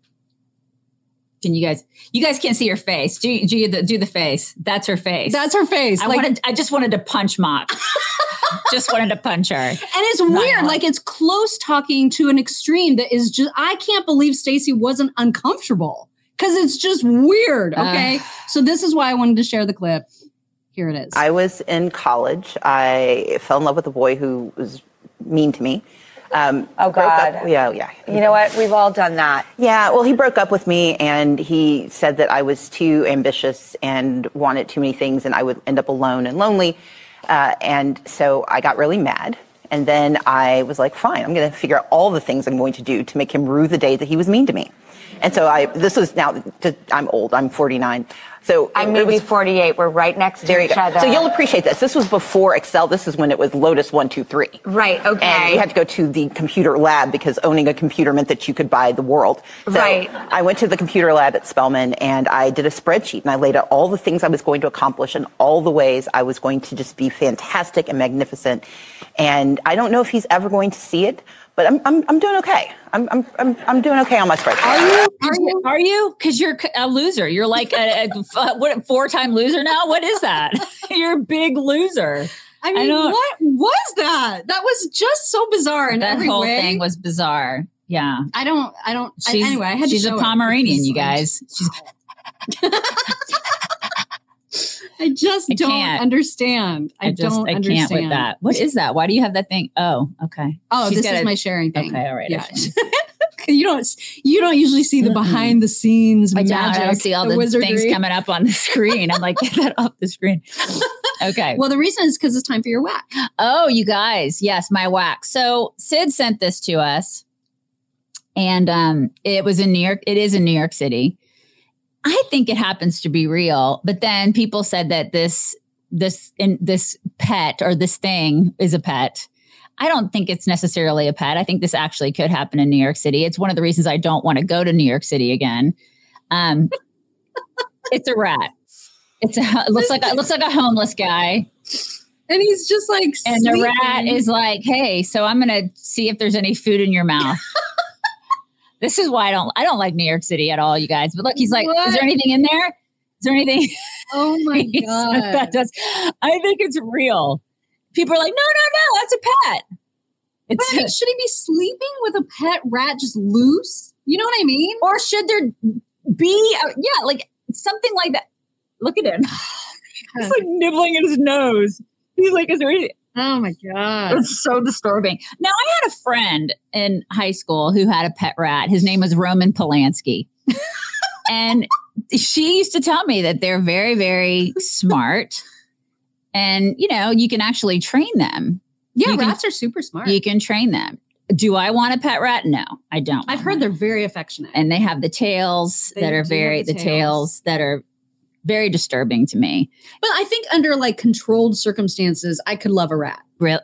Can you guys? You guys can't see her face. Do do the do the face? That's her face. That's her face. I like, wanted. I just wanted to punch Mock. Just wanted to punch her. and it's weird. Not- Like it's close talking to an extreme that is just. I can't believe Stacey wasn't uncomfortable because it's just weird. Okay, so this is why I wanted to share the clip. Here it is. I was in college. I fell in love with a boy who was mean to me. Um, oh, God. Up, yeah, yeah. You know what? We've all done that. Yeah, well, he broke up with me, and he said that I was too ambitious and wanted too many things, and I would end up alone and lonely. Uh, and so I got really mad. And then I was like, fine, I'm going to figure out all the things I'm going to do to make him rue the day that he was mean to me. And so I, this was now, I'm old, I'm forty-nine. So I'm maybe forty-eight. We're right next to there each you go. other. So you'll appreciate this. This was before Excel. This is when it was Lotus one two three. Right, okay. And you had to go to the computer lab because owning a computer meant that you could buy the world. So right. I went to the computer lab at Spelman and I did a spreadsheet and I laid out all the things I was going to accomplish and all the ways I was going to just be fantastic and magnificent. And I don't know if he's ever going to see it, but I'm I'm I'm doing okay. I'm I'm I'm I'm doing okay on my spreadsheet. Are you? Are you? Are you? Because you're a loser. You're like a, a what four time loser now. What is that? You're a big loser. I mean, I what was that? That was just so bizarre in that every whole way. thing was bizarre. Yeah. I don't. I don't. She's, I, anyway, I had she's to show a Pomeranian, it. you guys. She's. I just I don't can't. understand. I, I just don't I understand. can't with that. What is that? Why do you have that thing? Oh, okay. Oh, She's this got is a- my sharing thing. Okay, all right. Yeah. you don't. You don't usually see the behind the scenes I magic. don't, I don't see all the, wizardry. things coming up on the screen. I'm like, get that off the screen. Okay. Well, the reason is because it's time for your whack. Oh, you guys. Yes, my whack. So Sid sent this to us. And um, it was in New York. It is in New York City. I think it happens to be real. But then people said that this this in this pet or this thing is a pet. I don't think it's necessarily a pet. I think this actually could happen in New York City. It's one of the reasons I don't want to go to New York City again. Um, it's a rat. It's a it looks like a, it looks like a homeless guy. And he's just like, and sleeping. the rat is like, hey, so I'm going to see if there's any food in your mouth. This is why I don't, I don't like New York City at all, you guys. But look, he's like, what? Is there anything in there? Is there anything? Oh my God. that does, I think it's real. People are like, no, no, no, that's a pet. It's, but I mean, should he be sleeping with a pet rat just loose? You know what I mean? Or should there be, a, yeah, like something like that. Look at him. He's like nibbling at his nose. He's like, is there anything? Oh my God. It's so disturbing. Now, I had a friend in high school who had a pet rat. His name was Roman Polanski. And she used to tell me that they're very, very smart. And, you know, you can actually train them. Yeah, you rats can, are super smart. You can train them. Do I want a pet rat? No, I don't. I've heard they're very affectionate. And they have the tails They that are do very, have the the tails that are very disturbing to me. But I think under like controlled circumstances, I could love a rat. Really?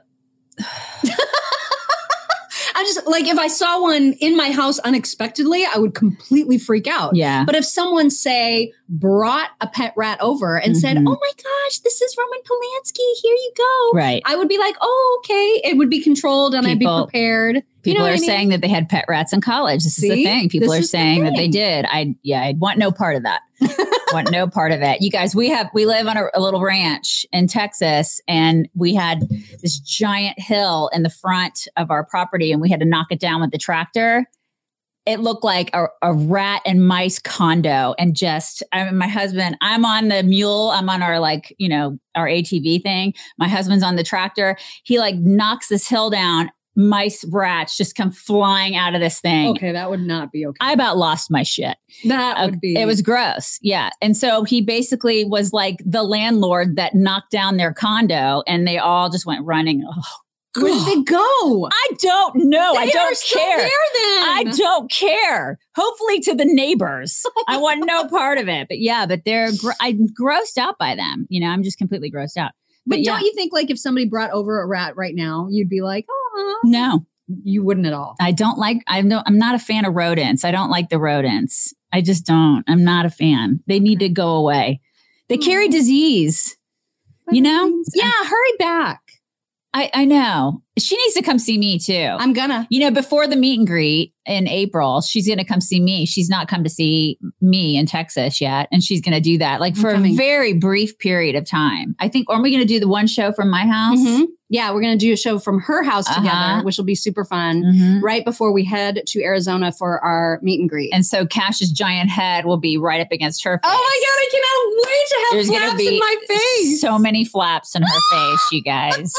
I just like if I saw one in my house unexpectedly, I would completely freak out. Yeah. But if someone, say, brought a pet rat over and Mm-hmm. said, oh my gosh, this is Roman Polanski, here you go. Right. I would be like, oh, okay. It would be controlled and People- I'd be prepared. People you know are what I mean? saying that they had pet rats in college. This See? is the thing. People This are is the saying that they thing. did. I yeah, I want no part of that. Want no part of it. You guys, we have we live on a, a little ranch in Texas, and we had this giant hill in the front of our property, and we had to knock it down with the tractor. It looked like a, a rat and mice condo, and just I mean, my husband. I'm on the mule. I'm on our like you know our A T V thing. My husband's on the tractor. He like knocks this hill down. Mice, rats just come flying out of this thing. Okay, that would not be okay. I about lost my shit. That would be. It was gross. Yeah. And so he basically was like the landlord that knocked down their condo, and they all just went running. Oh, Where did they go? I don't know. They I don't are still care. there then. I don't care. Hopefully to the neighbors. I want no part of it. But yeah, but they're, gr- I'm grossed out by them. You know, I'm just completely grossed out. But, But, yeah. don't you think like if somebody brought over a rat right now, you'd be like, oh, No, you wouldn't at all. I don't like, I'm no, I'm not a fan of rodents. I don't like the rodents. I just don't. I'm not a fan. They need to go away. They carry disease, you know? Yeah, hurry back. I, I know. She needs to come see me too. I'm gonna. You know, before the meet and greet in April, she's going to come see me. She's not come to see me in Texas yet. And she's going to do that like I'm for coming. a very brief period of time. I think, or are we going to do the one show from my house? Mhm. Yeah, we're going to do a show from her house together, Uh-huh. which will be super fun, Mhm. right before we head to Arizona for our meet and greet. And so Cash's giant head will be right up against her face. Oh my God, I cannot wait to have There's gonna flaps be in my face. so many flaps in her face, you guys.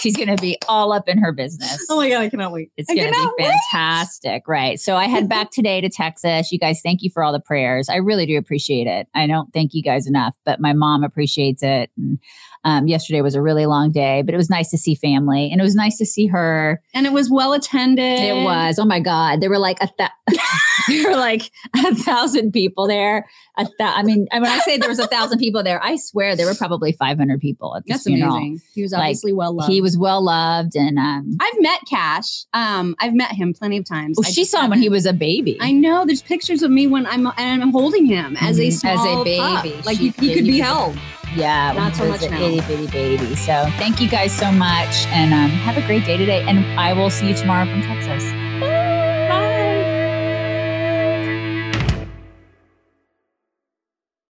She's going to be all up in her business. Oh my God, I cannot wait. It's I going to cannot be fantastic. Right. So I head back today to Texas. You guys, thank you for all the prayers. I really do appreciate it. I don't thank you guys enough, but my mom appreciates it. And um, yesterday was a really long day, but it was nice to see family and it was nice to see her. And it was well attended. It was. Oh my God. There were like a th- there were like a thousand people there. A th- I mean, when I say there was a thousand people there, I swear there were probably five hundred people at the That's funeral. amazing. He was obviously like, well loved. He was well loved. And um, I've met Cash. Um, I've met him plenty of times. Well, she saw him when he was a baby. I know. There's pictures of me when I'm and I'm holding him as a small as a baby. pup. Like She- he, he could he be was- held. Yeah, Not so when he was much an now. itty bitty baby. So thank you guys so much, and um, have a great day today. And I will see you tomorrow from Texas. Bye.